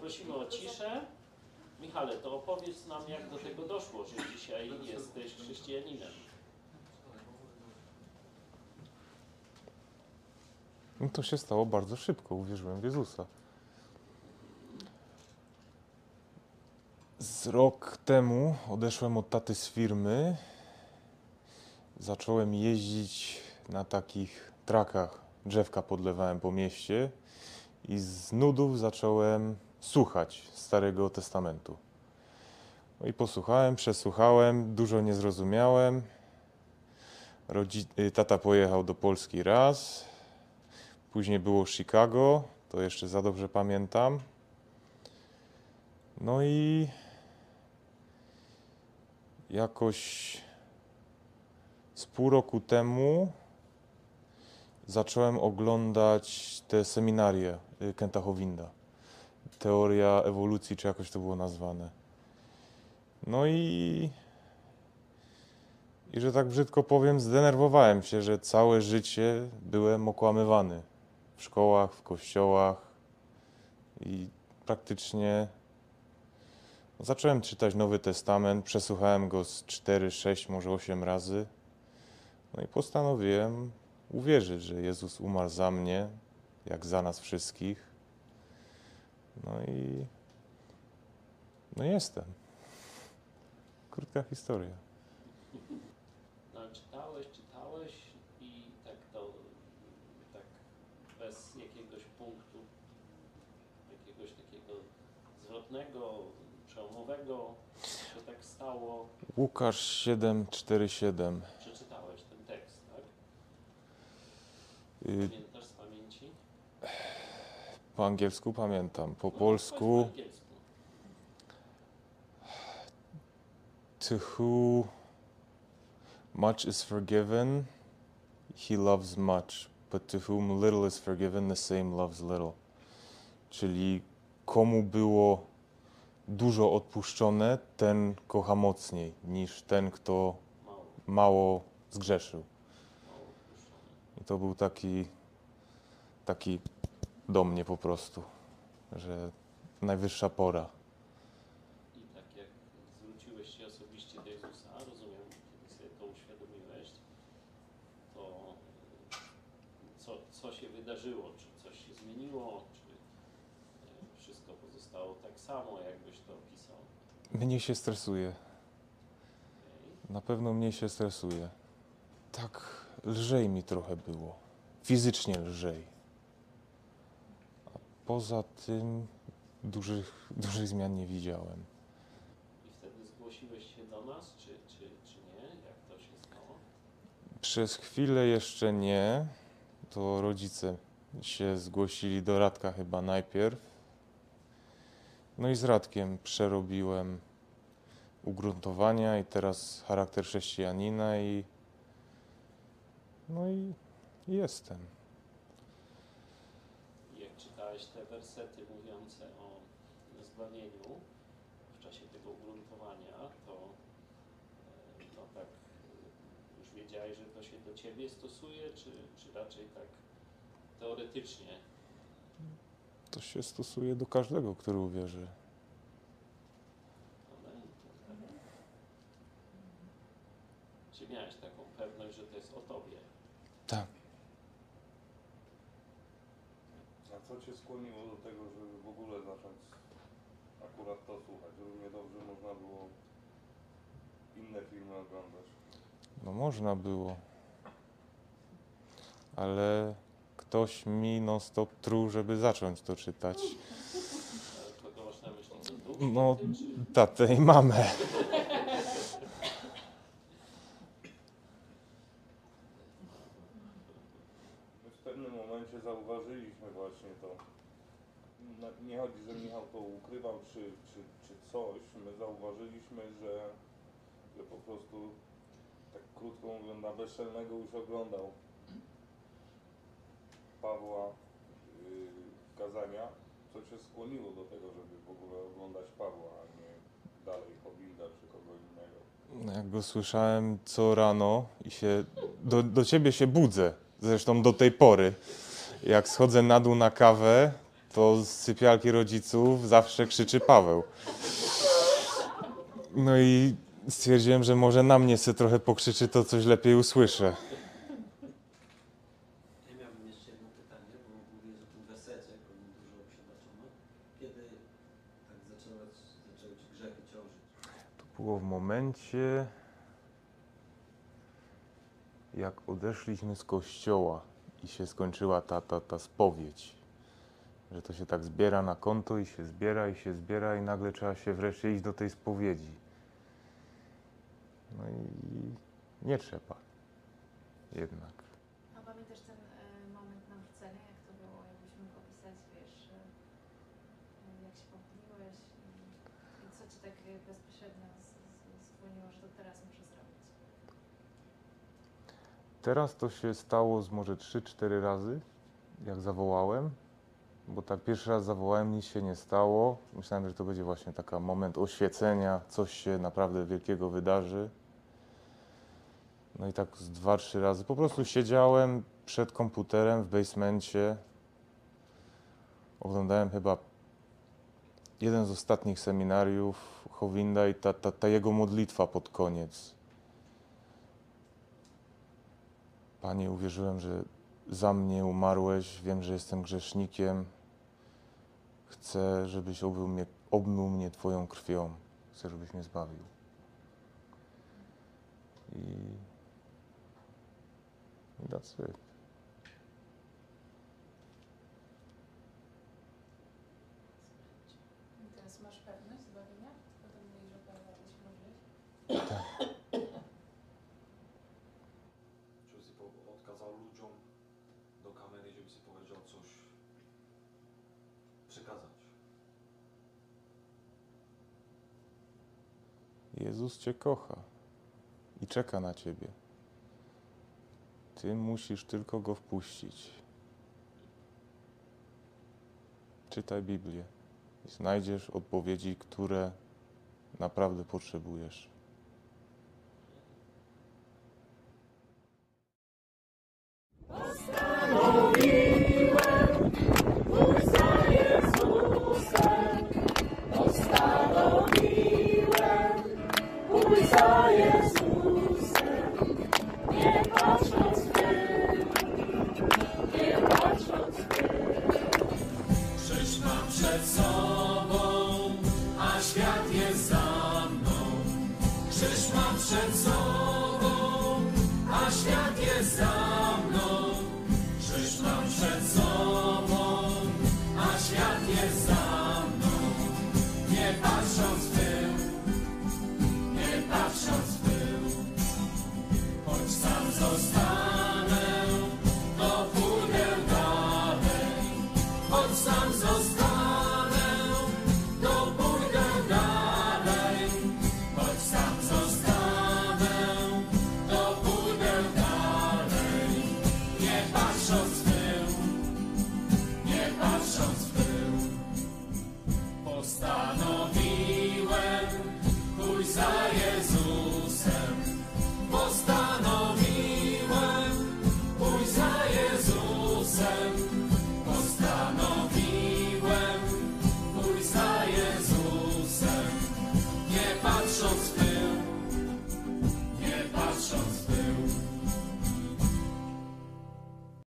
prosimy o ciszę. Michale, to opowiedz nam, jak do tego doszło, że dzisiaj jesteś chrześcijaninem. No to się stało bardzo szybko, uwierzyłem w Jezusa. Z rok temu odeszłem od taty z firmy. Zacząłem jeździć na takich trakach. Drzewka podlewałem po mieście i z nudów zacząłem słuchać Starego Testamentu. No i posłuchałem, przesłuchałem, dużo nie zrozumiałem. Tata pojechał do Polski raz, później było Chicago, to jeszcze za dobrze pamiętam. No i jakoś z pół roku temu zacząłem oglądać te seminarie Kenta Howinda. Teoria ewolucji, czy jakoś to było nazwane. No i że tak brzydko powiem, zdenerwowałem się, że całe życie byłem okłamywany w szkołach, w kościołach i praktycznie zacząłem czytać Nowy Testament, przesłuchałem go z 4, 6, może 8 razy. No i postanowiłem uwierzyć, że Jezus umarł za mnie, jak za nas wszystkich. No i jestem. Krótka historia. No, czytałeś i tak bez jakiegoś punktu, jakiegoś takiego zwrotnego, przełomowego, się tak stało. Łukasz 7:4-7. Przeczytałeś ten tekst, tak? Pamiętasz z pamięci? Po angielsku pamiętam, po No, polsku. po angielsku. To who much is forgiven, he loves much, but to whom little is forgiven, the same loves little. Czyli komu było dużo odpuszczone, ten kocha mocniej niż ten, kto mało zgrzeszył. I to był taki do mnie po prostu, że najwyższa pora. I tak jak zwróciłeś się osobiście do Jezusa, rozumiem, kiedy sobie to uświadomiłeś, to co się wydarzyło? Czy coś się zmieniło? Czy wszystko pozostało tak samo, jakbyś to opisał? Mnie się stresuje. Na pewno mnie się stresuje. Tak lżej mi trochę było. Fizycznie lżej. A poza tym dużych zmian nie widziałem. I wtedy zgłosiłeś się do nas, czy nie? Jak to się stało? Przez chwilę jeszcze nie. To rodzice się zgłosili do Radka chyba najpierw. No i z Radkiem przerobiłem ugruntowania i teraz charakter chrześcijanina i jestem. Jak czytałeś te wersety mówiące o zbawieniu w czasie tego ugruntowania, to no tak już wiedziałeś, że to się do ciebie stosuje, czy raczej tak teoretycznie? To się stosuje do każdego, który uwierzy. Czy miałeś taką pewność, że to jest o tobie? Tak. A co cię skłoniło do tego, żeby w ogóle zacząć akurat to słuchać? Równie dobrze można było inne filmy oglądać. No można było. Ale ktoś mi non-stop truł, żeby zacząć to czytać. Kogo masz na myśli? No, tatę i mamę. My w pewnym momencie zauważyliśmy właśnie to. Nie chodzi, że Michał to ukrywał czy coś. My zauważyliśmy, że po prostu tak krótko mówiąc na Bezczelnego już oglądał Pawła kazania, co cię skłoniło do tego, żeby w ogóle oglądać Pawła, a nie dalej Howinda czy kogo innego. Jak go słyszałem co rano i się do ciebie się budzę, zresztą do tej pory. Jak schodzę na dół na kawę, to z sypialki rodziców zawsze krzyczy Paweł. No i stwierdziłem, że może na mnie se trochę pokrzyczy, to coś lepiej usłyszę. Ja miałbym jeszcze jedno pytanie, bo mówiłeś o tym wesecie, o nim dużo przeznaczono. Kiedy tak zaczęły ci grzechy ciążyć? To było w momencie, jak odeszliśmy z kościoła i się skończyła ta spowiedź. Że to się tak zbiera na konto i się zbiera i nagle trzeba się wreszcie iść do tej spowiedzi. No i nie trzeba. Jednak. A pamiętasz ten moment nawrócenia, jak to było, jakbyś mógł opisać, wiesz, jak się pomyliłeś i co ci tak bezpośrednio skłoniło, że to teraz muszę zrobić? Teraz to się stało z może 3-4 razy, jak zawołałem, bo tak pierwszy raz zawołałem, nic się nie stało. Myślałem, że to będzie właśnie taki moment oświecenia, coś się naprawdę wielkiego wydarzy. No i tak z 2-3 razy po prostu siedziałem przed komputerem w basemencie. Oglądałem chyba jeden z ostatnich seminariów Howinda i ta jego modlitwa pod koniec. Panie, uwierzyłem, że za mnie umarłeś, wiem, że jestem grzesznikiem. Chcę, żebyś obmył mnie Twoją krwią. Chcę, żebyś mnie zbawił. I that's it. I teraz masz pewność zbawienia? Potem mówisz, że Paweł się modlić. Żeby si odkázal ludziom do kamery, żeby si powiedział coś przekazać. Jezus Cię kocha i czeka na Ciebie. Ty musisz tylko Go wpuścić. Czytaj Biblię i znajdziesz odpowiedzi, które naprawdę potrzebujesz. Krzyż mam przed sobą, a świat jest za mną. Krzyż mam przed sobą, a świat jest za mną. Krzyż mam przed sobą, a świat jest za mną. Nie patrząc w tył, nie patrząc w tył, choć sam zostanę, to pójdę dalej. Choć sam zostanę.